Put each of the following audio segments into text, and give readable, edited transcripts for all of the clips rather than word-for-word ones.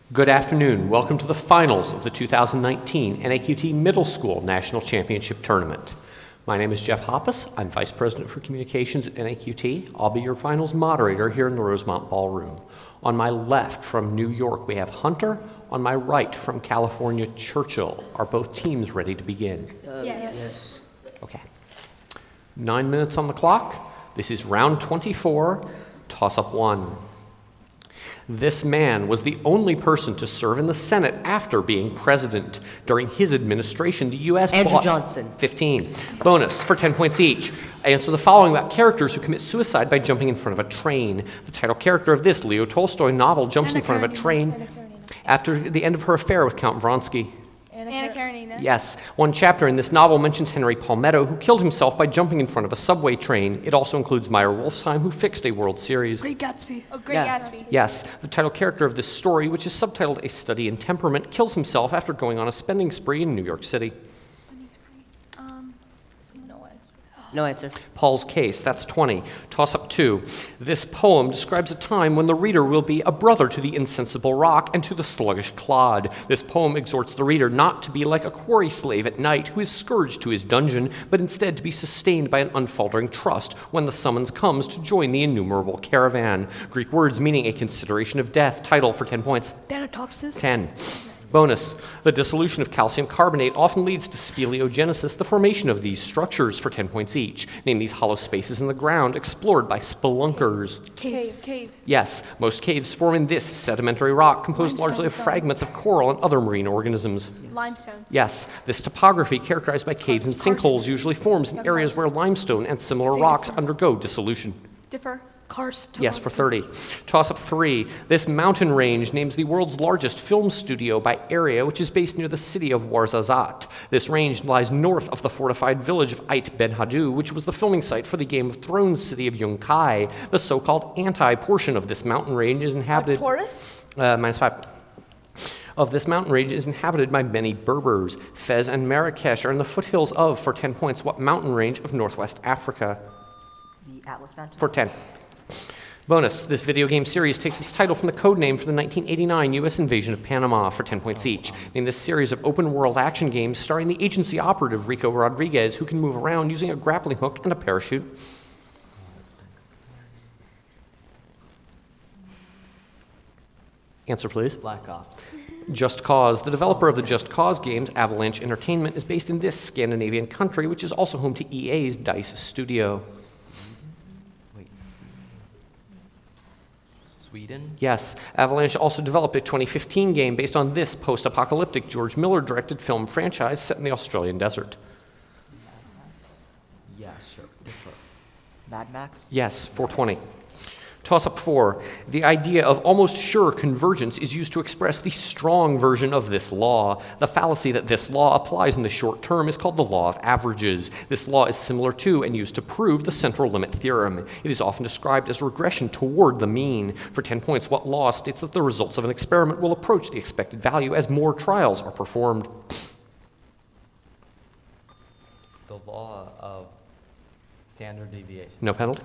Good afternoon. Welcome to the finals of the 2019 NAQT Middle School National Championship Tournament. My name is Jeff Hoppus. I'm Vice President for Communications at NAQT. I'll be your finals moderator here in the Rosemont Ballroom. On my left from New York, we have Hunter. On my right from California, Churchill. Are both teams ready to begin? Yes. Okay. 9 minutes on the clock. This is round 24, toss-up 1. This man was the only person to serve in the Senate after being president. During his administration, the U.S. Andrew Johnson. 15. Bonus for 10 points each. Answer the following about characters who commit suicide by jumping in front of a train. The title character of this Leo Tolstoy novel jumps in front of a train after the end of her affair with Count Vronsky. Anna Karenina. Yes. One chapter in this novel mentions Henry Palmetto, who killed himself by jumping in front of a subway train. It also includes Meyer Wolfsheim, who fixed a World Series. Great Gatsby. Oh, Great Yeah. Gatsby. Yes. The title character of this story, which is subtitled A Study in Temperament, kills himself after going on a spending spree in New York City. No answer. Paul's Case, that's 20. Toss-up 2. This poem describes a time when the reader will be a brother to the insensible rock and to the sluggish clod. This poem exhorts the reader not to be like a quarry slave at night who is scourged to his dungeon, but instead to be sustained by an unfaltering trust when the summons comes to join the innumerable caravan. Greek words meaning a consideration of death. Title for 10 points. Thanatopsis. 10. Bonus. The dissolution of calcium carbonate often leads to speleogenesis, the formation of these structures, for 10 points each. Name these hollow spaces in the ground explored by spelunkers. Caves. Yes, most caves form in this sedimentary rock, composed largely of Limestone. fragments of coral and other marine organisms. Limestone. Yes, this topography, characterized by caves and sinkholes, usually forms in areas where limestone and similar rocks undergo dissolution. Differ. Karst. Yes, for 30. Toss-up 3. This mountain range names the world's largest film studio by area, which is based near the city of Ouarzazate. This range lies north of the fortified village of Ait Ben Haddou, which was the filming site for the Game of Thrones city of Yunkai. The so-called anti-portion of this mountain range is inhabited... Taurus? -5. Of this mountain range is inhabited by many Berbers. Fez and Marrakesh are in the foothills of, for 10 points, what mountain range of northwest Africa? The Atlas Mountain. For 10. Bonus, this video game series takes its title from the code name for the 1989 U.S. invasion of Panama, for 10 points each. Name this series of open-world action games starring the agency operative Rico Rodriguez, who can move around using a grappling hook and a parachute. Answer, please. Black Ops. Just Cause. The developer of the Just Cause games, Avalanche Entertainment, is based in this Scandinavian country, which is also home to EA's DICE studio. Wait. Sweden? Yes, Avalanche also developed a 2015 game based on this post-apocalyptic George Miller-directed film franchise set in the Australian desert. Yeah, sure. Differ. Mad Max? Yes, 420. Toss-up 4. The idea of almost sure convergence is used to express the strong version of this law. The fallacy that this law applies in the short term is called the law of averages. This law is similar to and used to prove the central limit theorem. It is often described as regression toward the mean. For 10 points, what law states that the results of an experiment will approach the expected value as more trials are performed? The law of standard deviation. No penalty?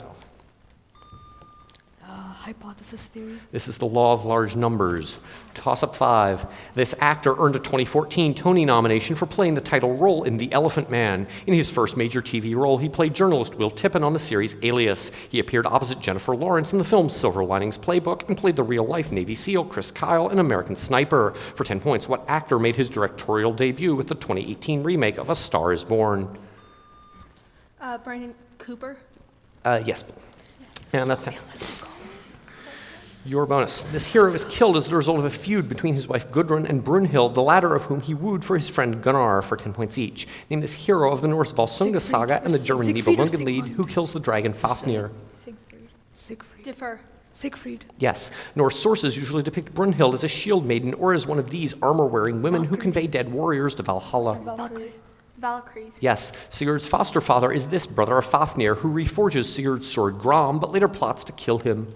Hypothesis theory. This is the law of large numbers. Toss-up 5. This actor earned a 2014 Tony nomination for playing the title role in The Elephant Man. In his first major TV role, he played journalist Will Tippin on the series Alias. He appeared opposite Jennifer Lawrence in the film Silver Linings Playbook and played the real-life Navy SEAL Chris Kyle in American Sniper. For 10 points, what actor made his directorial debut with the 2018 remake of A Star is Born? Brandon Cooper. Yes. And that's 10. Your bonus. This hero is killed as the result of a feud between his wife Gudrun and Brunhild, the latter of whom he wooed for his friend Gunnar, for 10 points each. Name this hero of the Norse Volsunga saga and the German Siegfried or Nibelungenlied Sigmund? who kills the dragon Fafnir. Siegfried. Differ. Siegfried. Yes, Norse sources usually depict Brunhild as a shield maiden or as one of these armor-wearing women who convey dead warriors to Valhalla. Valkyries. Yes, Sigurd's foster father is this brother of Fafnir who reforges Sigurd's sword Gram but later plots to kill him.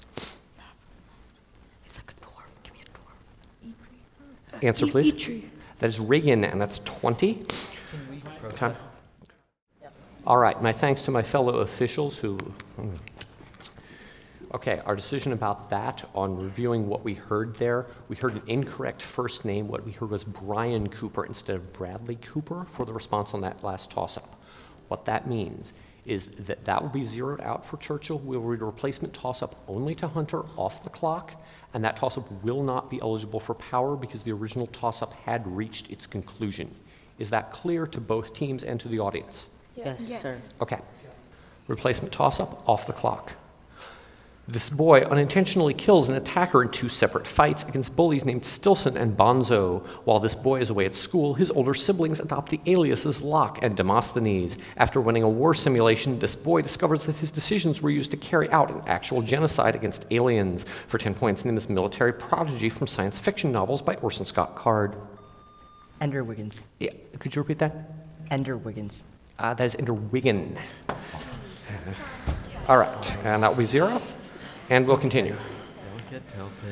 It's like a dwarf. Give me a dwarf. Answer, please. Eitri. That is Reagan, and that's 20. Time. All right, my thanks to my fellow officials who... Okay, our decision about that on reviewing what we heard there, we heard an incorrect first name. What we heard was Brian Cooper instead of Bradley Cooper for the response on that last toss-up. What that means is that that will be zeroed out for Churchill. We'll read a replacement toss-up only to Hunter off the clock, and that toss-up will not be eligible for power because the original toss-up had reached its conclusion. Is that clear to both teams and to the audience? Yes, sir. Okay. Replacement toss-up off the clock. This boy unintentionally kills an attacker in 2 separate fights against bullies named Stilson and Bonzo. While this boy is away at school, his older siblings adopt the aliases Locke and Demosthenes. After winning a war simulation, this boy discovers that his decisions were used to carry out an actual genocide against aliens. For 10 points, name this military prodigy from science fiction novels by Orson Scott Card. Ender Wiggins. Yeah, could you repeat that? Ender Wiggins. That is Ender Wiggin. All right, and that will be 0. And we'll continue. Don't get tilted.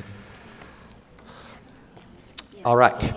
All right.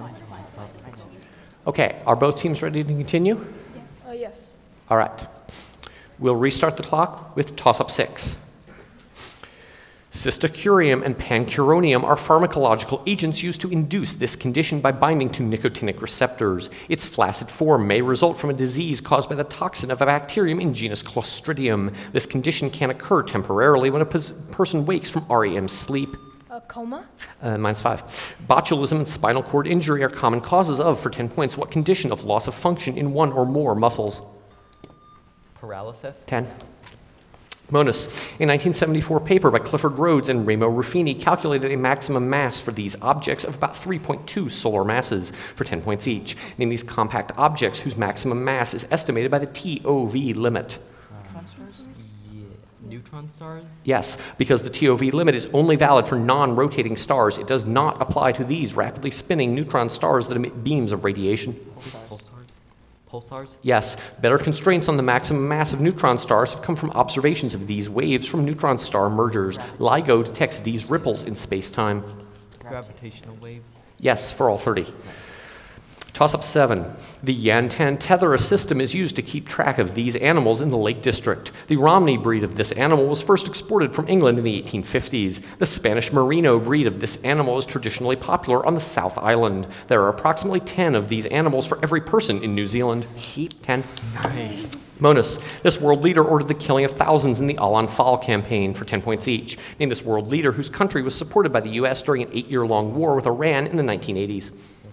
Okay, are both teams ready to continue? Yes. All right. We'll restart the clock with toss-up 6. Cystocurium and pancuronium are pharmacological agents used to induce this condition by binding to nicotinic receptors. Its flaccid form may result from a disease caused by the toxin of a bacterium in genus Clostridium. This condition can occur temporarily when a person wakes from REM sleep. Coma? Mine's 5. Botulism and spinal cord injury are common causes of, for 10 points, what condition of loss of function in one or more muscles? Paralysis? 10. Bonus. A 1974 paper by Clifford Rhodes and Remo Ruffini calculated a maximum mass for these objects of about 3.2 solar masses for 10 points each. Name these compact objects whose maximum mass is estimated by the TOV limit. Yeah. Neutron stars? Yes, because the TOV limit is only valid for non-rotating stars. It does not apply to these rapidly spinning neutron stars that emit beams of radiation. Pulsars? Pulsars? Yes, better constraints on the maximum mass of neutron stars have come from observations of these waves from neutron star mergers. LIGO detects these ripples in space-time. Gravitational waves? Yes, for all 30. Toss-up 7. The Yantan Tethera system is used to keep track of these animals in the Lake District. The Romney breed of this animal was first exported from England in the 1850s. The Spanish Merino breed of this animal is traditionally popular on the South Island. There are approximately 10 of these animals for every person in New Zealand. 10. Nice. Bonus. This world leader ordered the killing of thousands in the Alan Fall campaign for 10 points each. Name this world leader whose country was supported by the U.S. during an 8-year-long war with Iran in the 1980s.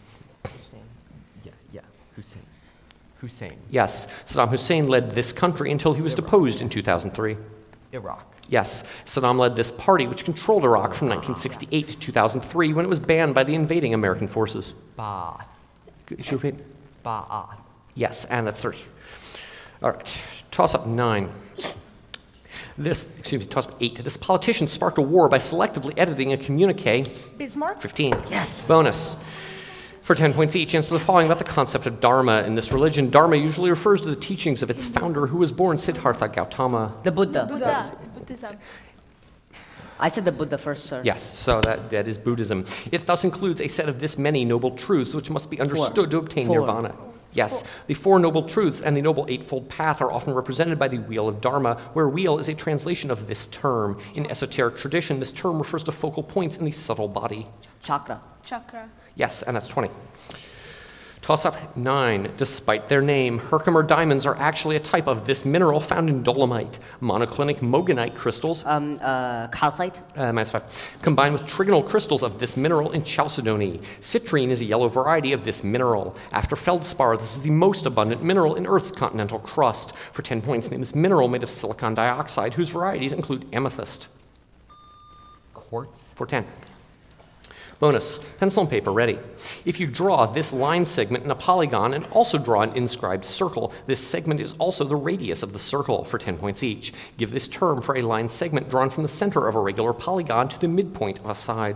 Yeah. Hussein. Yes, Saddam Hussein led this country until he was deposed in 2003. Iraq. Yes, Saddam led this party which controlled Iraq from 1968 to 2003 when it was banned by the invading American forces. Ba'ath. Could you repeat? Ba'ath. Yes, and that's 30. All right, toss-up 9. Toss-up 8. This politician sparked a war by selectively editing a communique. Bismarck? 15. Yes. Bonus. For 10 points each, answer the following about the concept of Dharma. In this religion, Dharma usually refers to the teachings of its founder, who was born Siddhartha Gautama. The Buddha. Buddhism. I said the Buddha first, sir. Yes, so that is Buddhism. It thus includes a set of this many noble truths which must be understood to obtain 4. nirvana. Yes, the 4 noble truths and the noble eightfold path are often represented by the wheel of Dharma, where wheel is a translation of this term. In esoteric tradition, this term refers to focal points in the subtle body. Chakra. Chakra. Yes, and that's 20. Toss-up 9. Despite their name, Herkimer diamonds are actually a type of this mineral found in dolomite. Monoclinic mogonite crystals, Calcite. -5, combined with trigonal crystals of this mineral in chalcedony. Citrine is a yellow variety of this mineral. After feldspar, this is the most abundant mineral in Earth's continental crust. For 10 points, name this mineral made of silicon dioxide, whose varieties include amethyst. Quartz. For 10. Bonus, pencil and paper ready. If you draw this line segment in a polygon and also draw an inscribed circle, this segment is also the radius of the circle for 10 points each. Give this term for a line segment drawn from the center of a regular polygon to the midpoint of a side.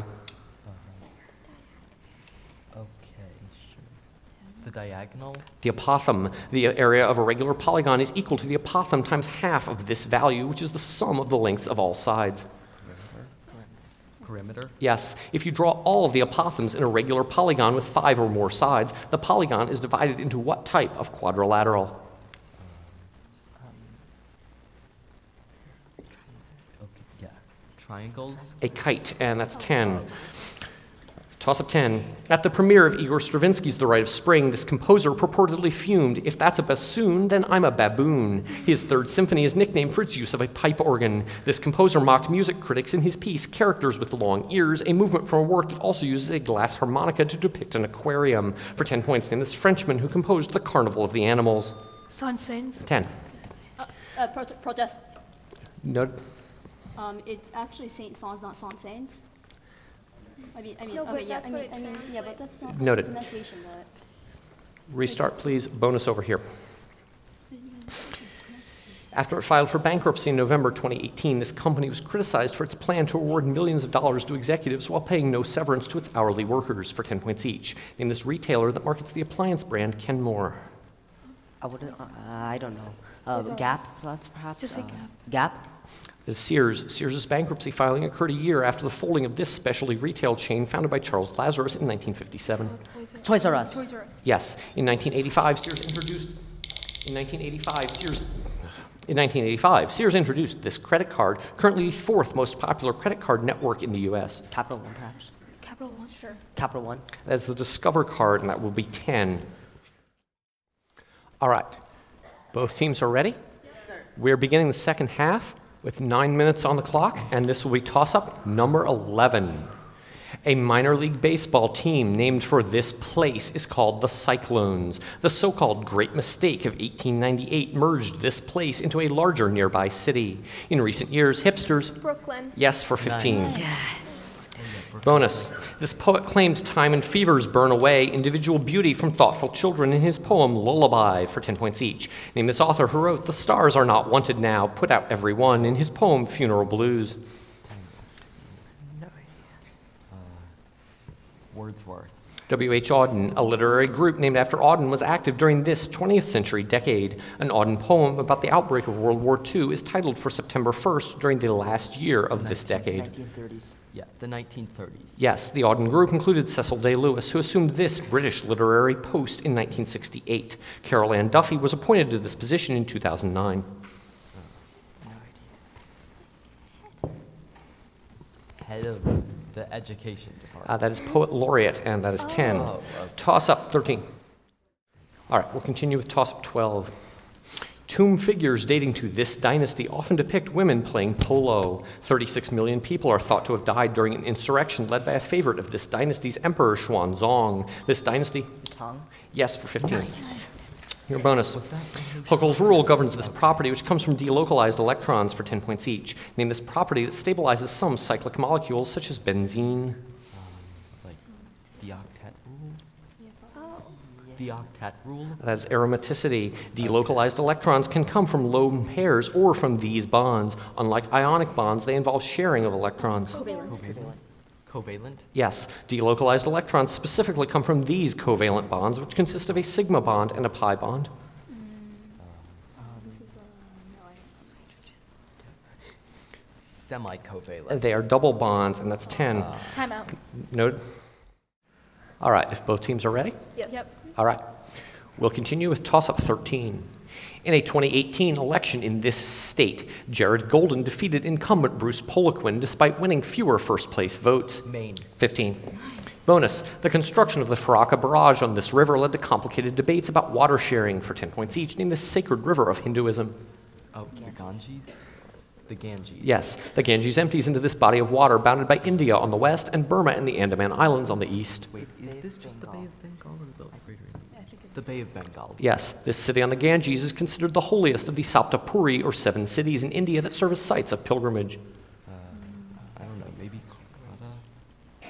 Okay, sure. The diagonal. The apothem, the area of a regular polygon, is equal to the apothem times half of this value, which is the sum of the lengths of all sides. Perimeter. Yes, if you draw all of the apothems in a regular polygon with 5 or more sides, the polygon is divided into what type of quadrilateral? Okay, yeah. Triangles. A kite, and that's 10. Toss-up 10. At the premiere of Igor Stravinsky's The Rite of Spring, this composer purportedly fumed, "If that's a bassoon, then I'm a baboon." His third symphony is nicknamed for its use of a pipe organ. This composer mocked music critics in his piece, Characters with Long Ears, a movement from a work that also uses a glass harmonica to depict an aquarium. For 10 points, name this Frenchman who composed The Carnival of the Animals. Saint-Saëns. 10. Protest. No. It's actually Saint Saëns, not Saint Saëns. No, but that's what it says. Yeah, but that's not Noted. the pronunciation, but. Restart, please. Bonus over here. After it filed for bankruptcy in November 2018, this company was criticized for its plan to award millions of dollars to executives while paying no severance to its hourly workers for 10 points each. Name this retailer that markets the appliance brand Kenmore. I don't know. Gap, that's perhaps? Just say Gap. Gap? Is Sears. Sears' bankruptcy filing occurred a year after the folding of this specialty retail chain founded by Charles Lazarus in 1957. Toys R Us. Toys R Us. Yes, in 1985, Sears introduced. In 1985, Sears introduced this credit card, currently the fourth most popular credit card network in the U.S. Capital One, perhaps? Capital One. Sure. Capital One? That's the Discover card, and that will be 10. All right, both teams are ready? Yes, sir. We're beginning the second half with 9 minutes on the clock, and this will be toss-up number 11. A minor league baseball team named for this place is called the Cyclones. The so-called Great Mistake of 1898 merged this place into a larger nearby city. In recent years, hipsters... Brooklyn. Yes, for 15. Yes. Bonus. This poet claimed time and fevers burn away individual beauty from thoughtful children in his poem Lullaby for 10 points each. Name this author who wrote The Stars Are Not Wanted Now, Put Out Every One in his poem Funeral Blues. Wordsworth. W.H. Auden, a literary group named after Auden, was active during this 20th century decade. An Auden poem about the outbreak of World War II is titled for September 1st during the last year of this decade. 1930s. Yeah, the 1930s. Yes, the Auden group included Cecil Day Lewis, who assumed this British literary post in 1968. Carol Ann Duffy was appointed to this position in 2009. Head of the education department. That is Poet Laureate, and that is 10. Oh, okay. Toss-up 13. All right, we'll continue with toss-up 12. Tomb figures dating to this dynasty often depict women playing polo. 36 million people are thought to have died during an insurrection led by a favorite of this dynasty's emperor, Xuanzong. This dynasty... Tong? Yes, for 15. Your bonus. Huckel's rule governs this property, which comes from delocalized electrons for 10 points each. Name this property that stabilizes some cyclic molecules, such as benzene. Like the octet rule? The octet rule? That is aromaticity. Delocalized electrons can come from lone pairs or from these bonds. Unlike ionic bonds, they involve sharing of electrons. Covalent? Yes, delocalized electrons specifically come from these covalent bonds, which consist of a sigma bond and a pi bond. Semi-covalent. They are double bonds, and that's 10. Time out. Noted? All right, if both teams are ready? Yep. All right. We'll continue with toss-up 13. In a 2018 election in this state, Jared Golden defeated incumbent Bruce Poliquin despite winning fewer first-place votes. Maine. 15. Bonus. The construction of the Faraka Barrage on this river led to complicated debates about water sharing for 10 points each. Name this sacred river of Hinduism. Oh, the Ganges? The Ganges. Yes, the Ganges empties into this body of water bounded by India on the west and Burma and the Andaman Islands on the east. Wait, is this just the Bay of Bengal or the Greater India? The Bay of Bengal. Yes, this city on the Ganges is considered the holiest of the Saptapuri, or 7 cities in India that serve as sites of pilgrimage. I don't know, maybe Kolkata?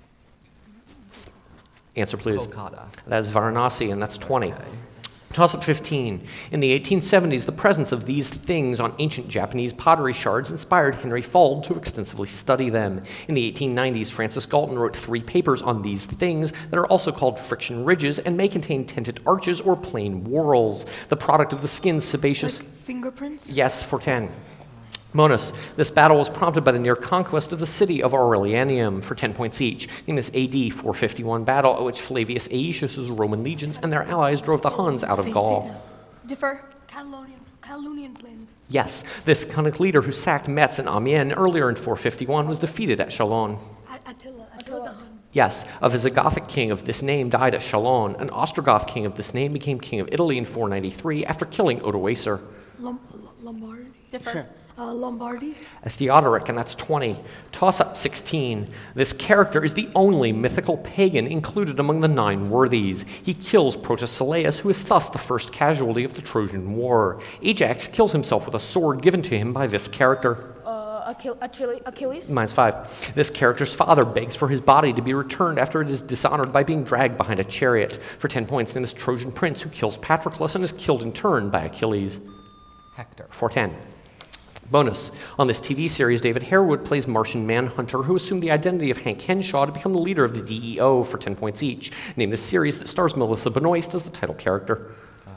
Answer, please. Kolkata. That is Varanasi, and that's 20. Okay. Toss-up 15. In the 1870s, the presence of these things on ancient Japanese pottery shards inspired Henry Fuld to extensively study them. In the 1890s, Francis Galton wrote 3 papers on these things that are also called friction ridges and may contain tinted arches or plain whorls, the product of the skin's sebaceous... Like fingerprints? Yes, for 10. Bonus. This battle was prompted by the near conquest of the city of Aurelianum for 10 points each. In this AD 451 battle, at which Flavius Aetius' Roman legions and their allies drove the Huns out of Gaul. Defer. Catalonian. Calunian plains. Yes, this Hunnic leader who sacked Metz and Amiens earlier in 451 was defeated at Chalon. Attila the Hun. Yes, a Visigothic king of this name died at Chalon. An Ostrogoth king of this name became king of Italy in 493 after killing Odoacer. Lombardy. Differ. Sure. Lombardy. That's Theodoric, and that's 20. Toss up 16. This character is the only mythical pagan included among the 9 worthies. He kills Protesilaus, who is thus the first casualty of the Trojan War. Ajax kills himself with a sword given to him by this character. Achilles. -5. This character's father begs for his body to be returned after it is dishonored by being dragged behind a chariot. For 10 points, then this Trojan prince who kills Patroclus and is killed in turn by Achilles. Hector. 410. Bonus. On this TV series, David Harewood plays Martian Manhunter, who assumed the identity of Hank Henshaw to become the leader of the DEO for 10 points each. Name this series that stars Melissa Benoist as the title character.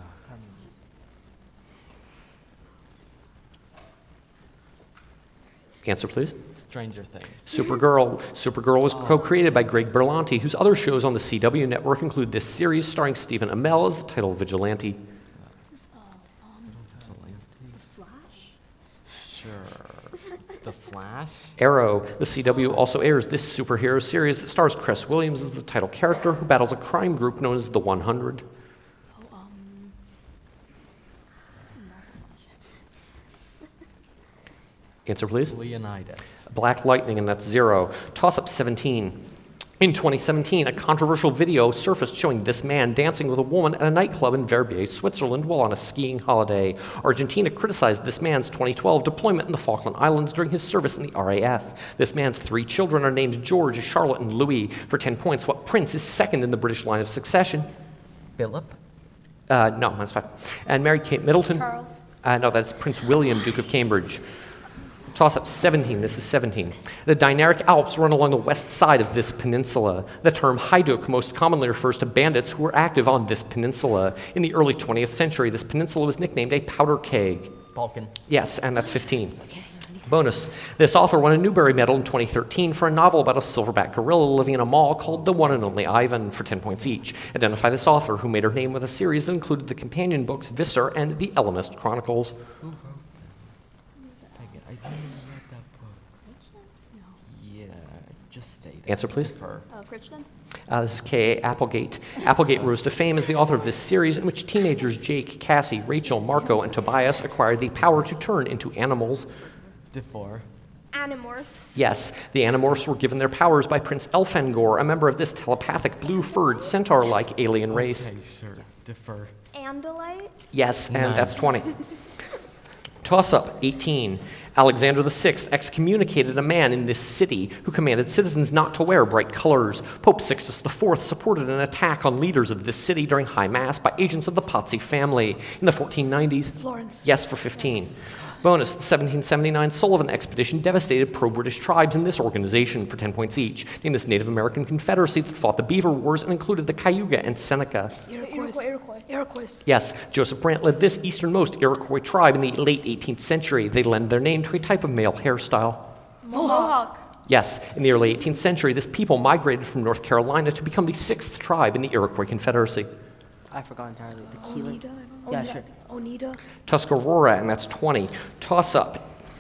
Answer, please. Stranger Things. Supergirl. Supergirl was co-created by Greg Berlanti, whose other shows on the CW network include this series starring Stephen Amell as the title Vigilante. The Flash? Sure. The Flash? Arrow. The CW also airs this superhero series that stars Cress Williams as the title character who battles a crime group known as the 100. Answer, please. Leonidas. Black Lightning, and that's 0. Toss up 17. In 2017, a controversial video surfaced showing this man dancing with a woman at a nightclub in Verbier, Switzerland, while on a skiing holiday. Argentina criticized this man's 2012 deployment in the Falkland Islands during his service in the RAF. This man's 3 children are named George, Charlotte, and Louis. For 10 points, what prince is second in the British line of succession? Philip. No, -5. And married Kate Middleton. Charles. No, that's Prince William, Duke of Cambridge. Toss up 17. This is 17. The Dinaric Alps run along the west side of this peninsula. The term Hajduk most commonly refers to bandits who were active on this peninsula. In the early 20th century, this peninsula was nicknamed a powder keg. Balkan. Yes, and that's 15. Bonus. This author won a Newbery Medal in 2013 for a novel about a silverback gorilla living in a mall called The One and Only Ivan for 10 points each. Identify this author who made her name with a series that included the companion books Visser and The Ellimist Chronicles. Dang it, I didn't read that book. Yeah, just say that. Answer, please. Defer. Crichton? This is K.A. Applegate. Applegate rose to fame as the author of this series in which teenagers Jake, Cassie, Rachel, Marco, and Tobias acquired the power to turn into animals. Defer. Animorphs. Yes, the Animorphs were given their powers by Prince Elfangor, a member of this telepathic blue-furred centaur-like alien race. Okay, sure. Defer. Andalite. Yes, and Nice. that's 20. Toss-up, 18. Alexander VI excommunicated a man in this city who commanded citizens not to wear bright colors. Pope Sixtus IV supported an attack on leaders of this city during High Mass by agents of the Pazzi family. In the 1490s, Florence. yes for 15. Bonus, the 1779 Sullivan expedition devastated pro-British tribes in this organization for 10 points each. In this Native American confederacy that fought the Beaver Wars and included the Cayuga and Seneca. Iroquois. Yes, Joseph Brant led this easternmost Iroquois tribe in the late 18th century. They lend their name to a type of male hairstyle. Mohawk. Yes, in the early 18th century, this people migrated from North Carolina to become the 6th tribe in the Iroquois Confederacy. I forgot entirely. The Keelan. Oneida. Yeah, sure. Oneida. Tuscarora, and that's 20. Toss up,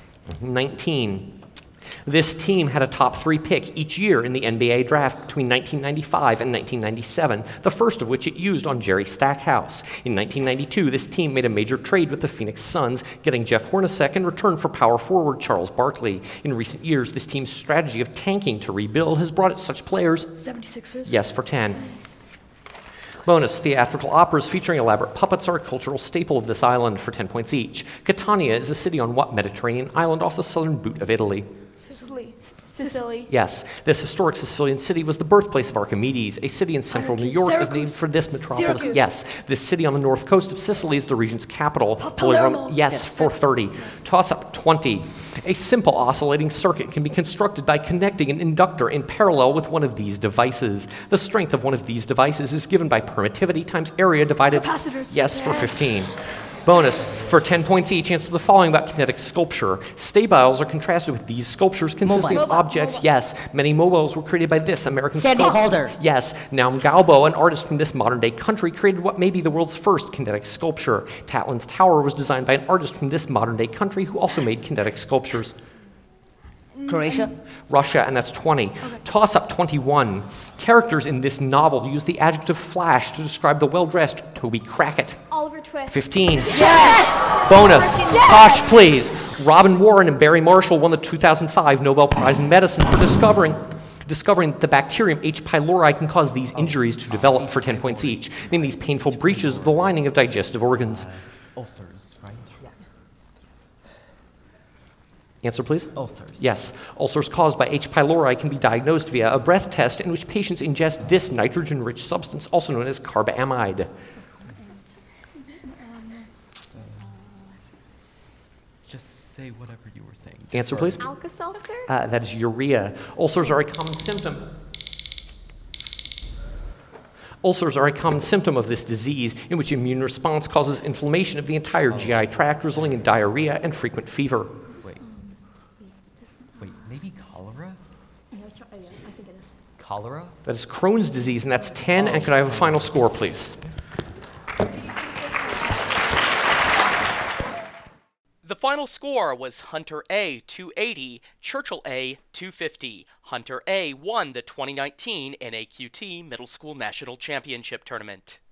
19. This team had a top 3 pick each year in the NBA draft between 1995 and 1997, the first of which it used on Jerry Stackhouse. In 1992, this team made a major trade with the Phoenix Suns, getting Jeff Hornacek in return for power forward Charles Barkley. In recent years, this team's strategy of tanking to rebuild has brought it such players. 76ers. Yes for 10. Bonus, theatrical operas featuring elaborate puppets are a cultural staple of this island for 10 points each. Catania is a city on what Mediterranean island off the southern boot of Italy? Sicily. Yes, this historic Sicilian city was the birthplace of Archimedes. A city in central New York is named for this metropolis. Syracuse. Yes, this city on the north coast of Sicily is the region's capital. Palermo. Yes, 430. Toss up 20. A simple oscillating circuit can be constructed by connecting an inductor in parallel with one of these devices. The strength of one of these devices is given by permittivity times area divided. Capacitors. Yes, for 15. Bonus. For 10 points each, answer the following about kinetic sculpture. Stabiles are contrasted with these sculptures consisting of Mobile. objects. Yes. Many mobiles were created by this American Sandy sculptor. Calder. Yes. Naum Galbo, an artist from this modern-day country, created what may be the world's first kinetic sculpture. Tatlin's Tower was designed by an artist from this modern-day country who also made kinetic sculptures. Croatia. Russia, and that's 20. Toss up 21. Characters in this novel use the adjective flash to describe the well-dressed Toby Crackett. Oliver Twist. 15. Yes! Bonus. Posh, please. Robin Warren and Barry Marshall won the 2005 Nobel Prize in Medicine for discovering that the bacterium H. pylori can cause these injuries to develop for 10 points each. Name these painful breaches of the lining of digestive organs. Ulcers, right? Answer, please. Ulcers. Yes. Ulcers caused by H. pylori can be diagnosed via a breath test in which patients ingest this nitrogen-rich substance, also known as carbamide. Just say whatever you were saying. Answer, please. Alka-Seltzer. That is urea. Ulcers are a common symptom. Ulcers are a common symptom of this disease in which immune response causes inflammation of the entire GI tract, resulting in diarrhea and frequent fever. Wait, maybe cholera? Yeah, I think it is. Cholera? That is Crohn's disease, and that's 10. And could I have a final score, please? The final score was Hunter A 280, Churchill A 250. Hunter A won the 2019 NAQT Middle School National Championship Tournament.